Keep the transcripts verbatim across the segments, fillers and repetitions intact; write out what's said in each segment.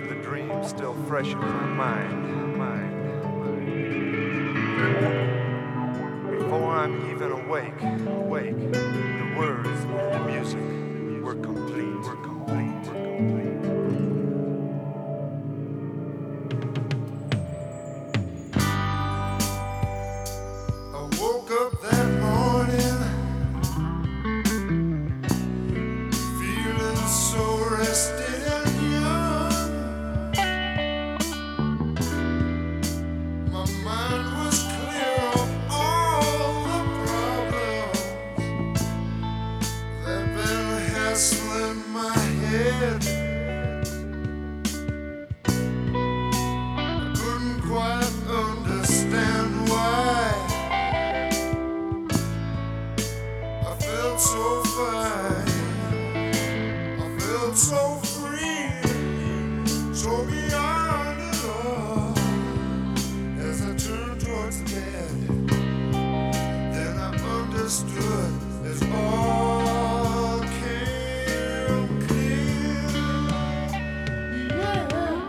the dream still fresh in my mind, mind. Before I'm even awake, awake, the words, the music were complete, were complete, were complete. I woke up that morning feeling so rested and young. My mind was clear of all the problems that been hassling my head. I couldn't quite understand why I felt so fine, I felt so free, so beyond it all. As I turned towards the bed, then I understood as all came clear. Yeah.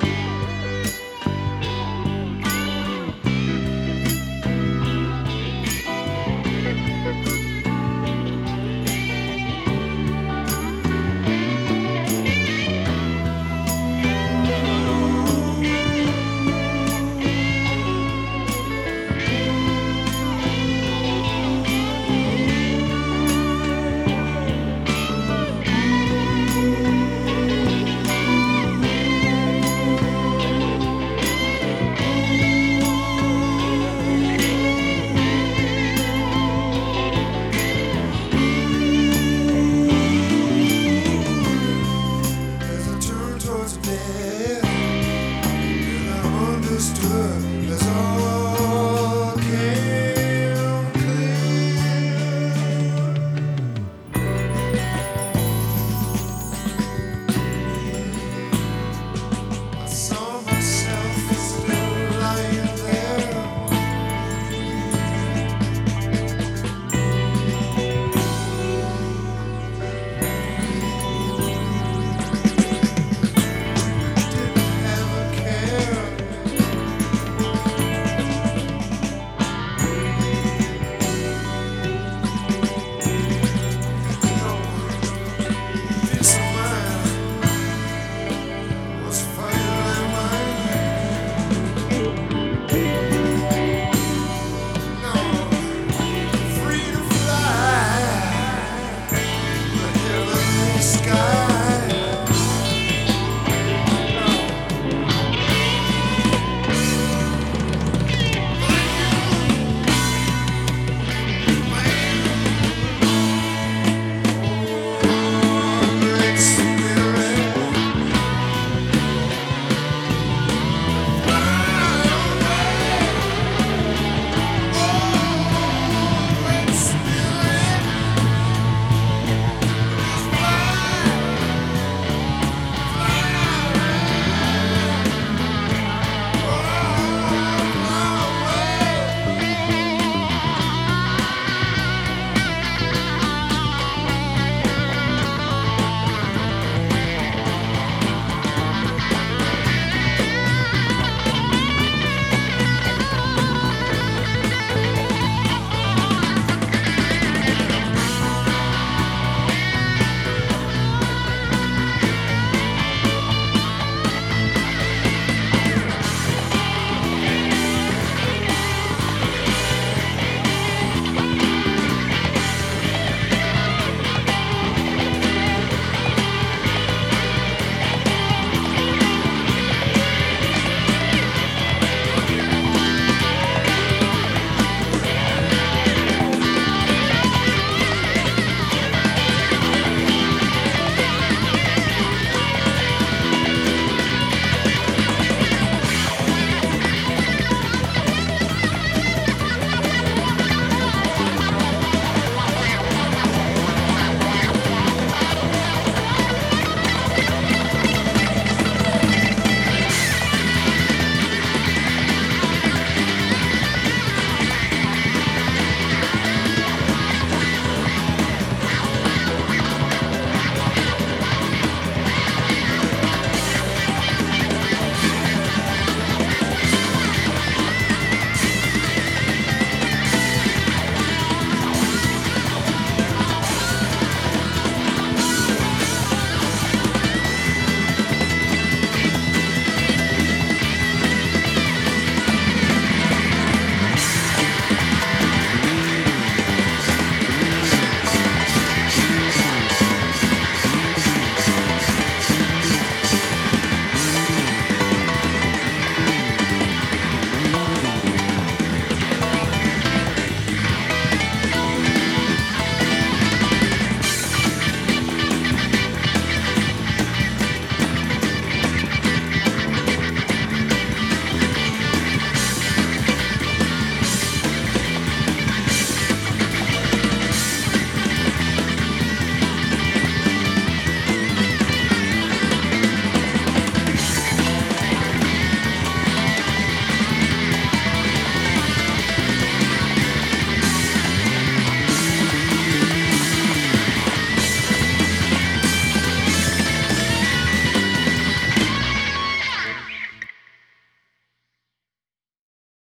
As I turned towards the bed, and I understood as all